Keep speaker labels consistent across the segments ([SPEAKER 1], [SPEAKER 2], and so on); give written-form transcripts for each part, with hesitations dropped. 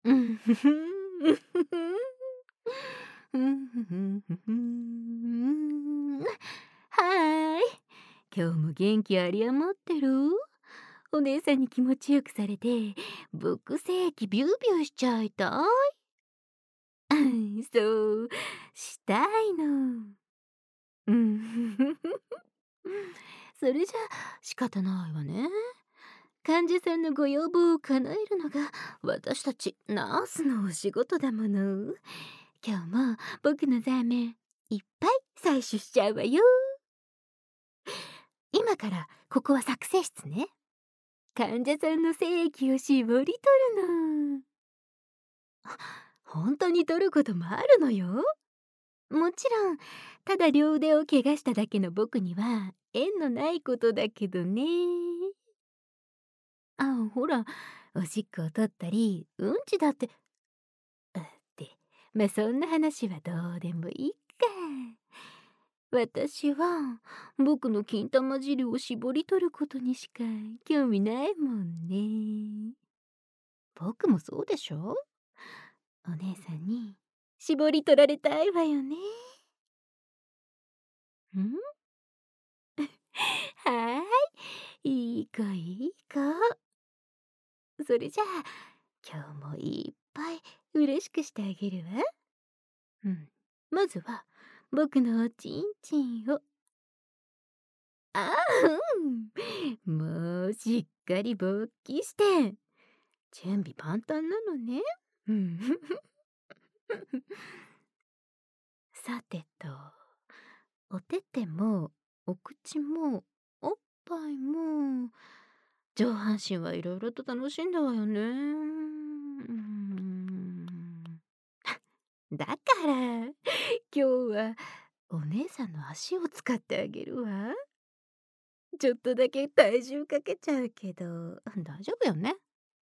[SPEAKER 1] うんふふん。うんふふんふふん。はーい。今日も元気あり余ってる？お姉さんに気持ちよくされて、僕正規ビュービューしちゃいたい。そう、したいの。うん。それじゃ仕方ないわね。患者さんのご要望を叶えるのが私たちナースのお仕事だもの。今日も僕のザーメンいっぱい採取しちゃうわよ。今からここは作成室ね。患者さんの精液を絞り取るの。本当に取ることもあるのよ。もちろんただ両腕を怪我しただけの僕には縁のないことだけどね。ほら、おしっこを取ったりうんちだってまあそんな話はどうでもいいか。私は僕の金玉汁を絞り取ることにしか興味ないもんね。僕もそうでしょ？お姉さんに絞り取られたいわよね。んはーい、いい子いい子。それじゃあ今日もいっぱい嬉しくしてあげるわ。まずは僕のおちんちんを。あもうしっかり勃起して準備万端なのね。うん。さてと、お手手もお口もおっぱいも上半身はいろいろと楽しんだわよね。だから今日はお姉さんの足を使ってあげるわ。ちょっとだけ体重かけちゃうけど大丈夫よね。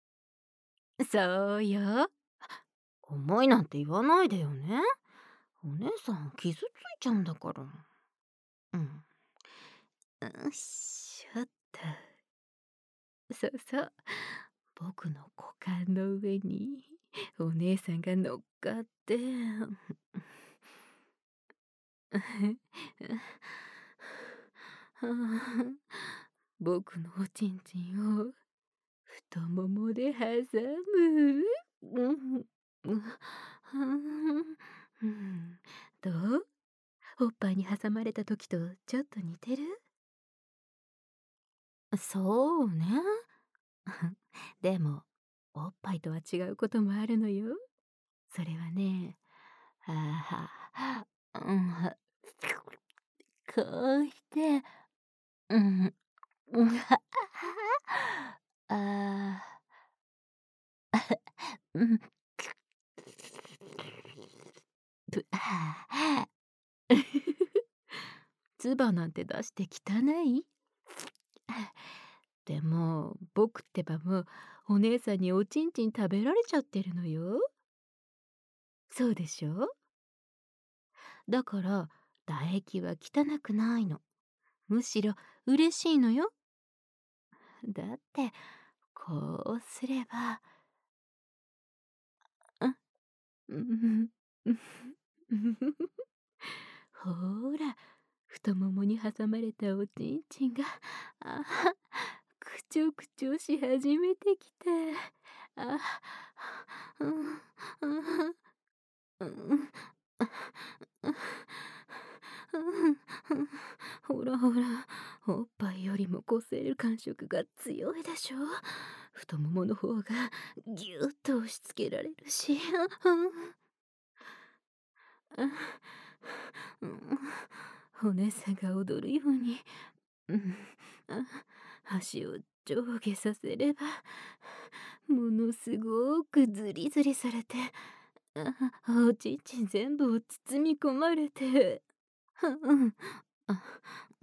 [SPEAKER 1] そうよ。重いなんて言わないでよね。お姉さん傷ついちゃうんだから。うん。よしょっと。そうそう。僕の股間の上にお姉さんが乗っかって。僕のおちんちんを太ももで挟む。うんどう？おっぱいに挟まれた時とちょっと似てる？そうね。でも、おっぱいとは違うこともあるのよ。それはね、あは、うん、こうして、うん、うん、あうん、あ唾なんて出して汚い？でも、僕ってばもう、お姉さんにおちんちん食べられちゃってるのよ。そうでしょ？だから、唾液は汚くないの。むしろ嬉しいのよ。だって、こうすれば、うん、ほら、太ももに挟まれたおちんちんが、あくちょくちょし始めてきた。あ、うん、うん、うん、ほらほら、おっぱいよりもこせる感触が強いでしょ。太ももの方がぎゅっと押し付けられるし。お姉さんが踊るように、うん、足を上下させればものすごくズリズリされて、おちんちん全部を包み込まれて、うん、あ、うん、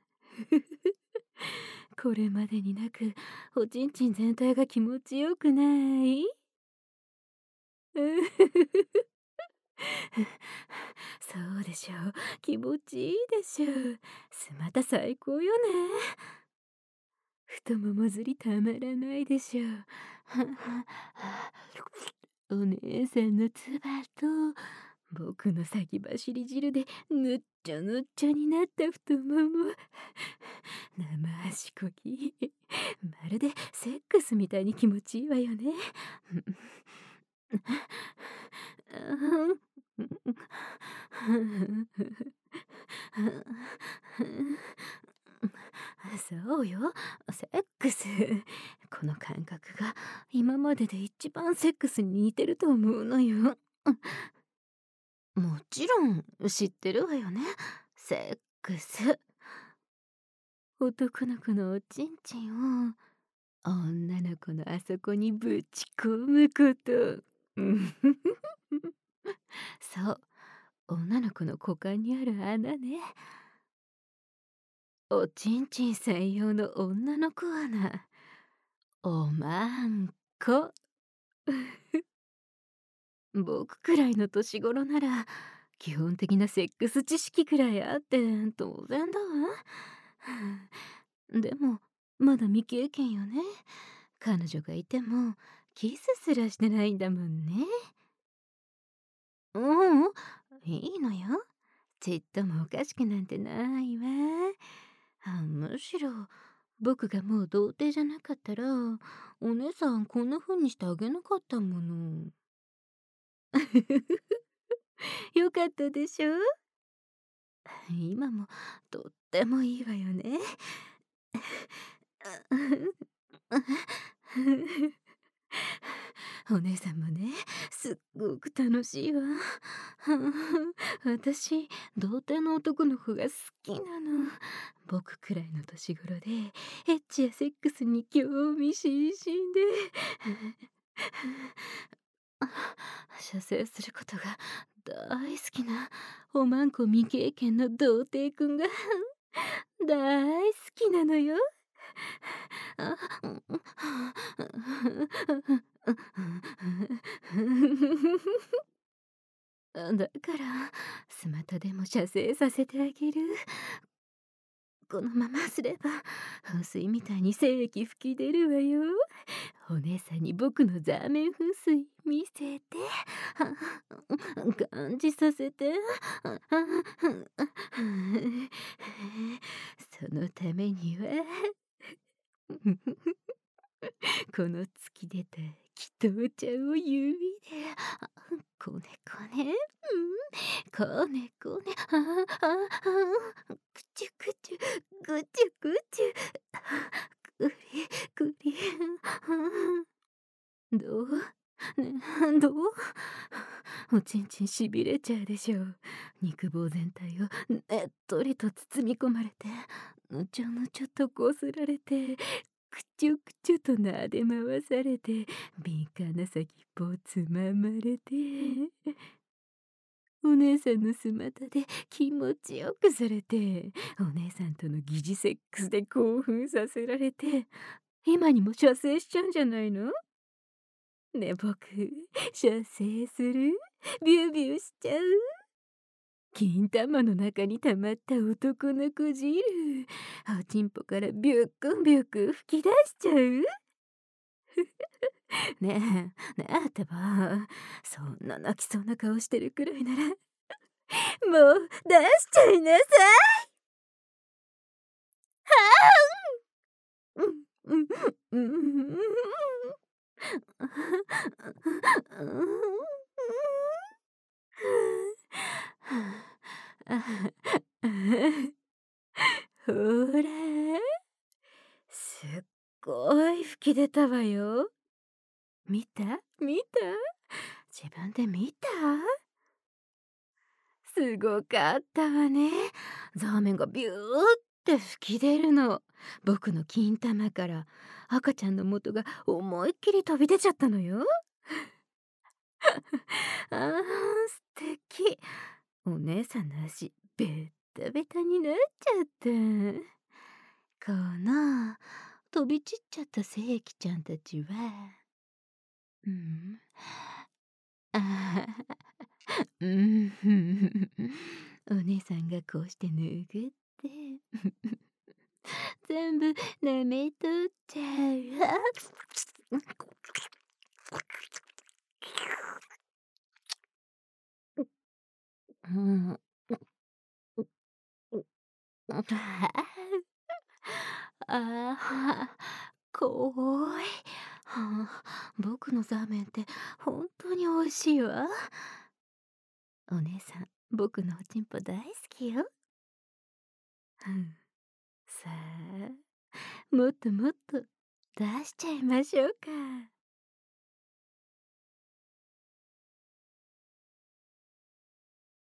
[SPEAKER 1] これまでになくおちんちん全体が気持ちよくない？そうでしょう。気持ちいいでしょう。また最高よね。 太ももずりたまらないでしょう。お姉さんのつばと僕の先走り汁でぬっちょぬっちょになった太もも。生足こぎ。まるでセックスみたいに気持ちいいわよね。そうよ、セックス。この感覚が今までで一番セックスに似てると思うのよ。もちろん知ってるわよね。セックス。男の子のおちんちんを女の子のあそこにぶち込むこと。そう、女の子の股間にある穴ね。おちんちん専用の女の子穴。おまんこ。僕くらいの年頃なら基本的なセックス知識くらいあって当然だわ。でもまだ未経験よね。彼女がいてもキスすらしてないんだもんね。うん、いいのよ。ちっともおかしくなんてないわ。むしろ僕がもう童貞じゃなかったらお姉さんこんな風にしてあげなかったもの。よかったでしょ。今もとってもいいわよね。お姉さんもね、すっごく楽しいわ。私、童貞の男の子が好きなの。僕くらいの年頃で、エッチやセックスに興味津々で、射精することが大好きなおまんこ未経験の童貞くんが大好きなのよ。だからスマタでも射精させてあげる。このまますれば噴水みたいに精液吹き出るわよ。お姉さんに僕のザーメン噴水見せて感じさせて。そのためにはこの突き出た祈祷ちゃんを指でこねこね、こねこね、くちゅくちゅ、ぐちゅぐちゅ、くりくり、どうね、どうおちんちんしびれちゃうでしょう。肉棒全体をねっとりと包み込まれて、ぬちょぬちょとこすられて、くちゅくちゅと撫で回されて、敏感な先っぽをつままれて、お姉さんのスマタで気持ちよくされて、お姉さんとの疑似セックスで興奮させられて、今にも射精しちゃうんじゃないの？ね、僕、射精する？ビュービューしちゃう？金玉の中に溜まった男の子汁、おちんぽからビュックンビュックン吹き出しちゃう？ねえ、ねえってば、そんな泣きそうな顔してるくらいなら、もう出しちゃいなさい。うん、うん、うん。ほら、すっごい吹き出たわよ。見た？見た？自分で見た？すごかったわね。ザーメンがビューって吹き出るの。僕の金玉から赤ちゃんの元が思いっきり飛び出ちゃったのよ。あー、素敵。お姉さんの足ベッタベタになっちゃった。この飛び散っちゃった精液ちゃんたちは、うん、あうん、お姉さんがこうして拭って全部舐めとっちゃう。うん。ああ、怖い。僕のザーメンって本当に美味しいわ。お姉さん、僕のおちんぽ大好きよ。うん。さあ、もっともっと出しちゃいましょうか。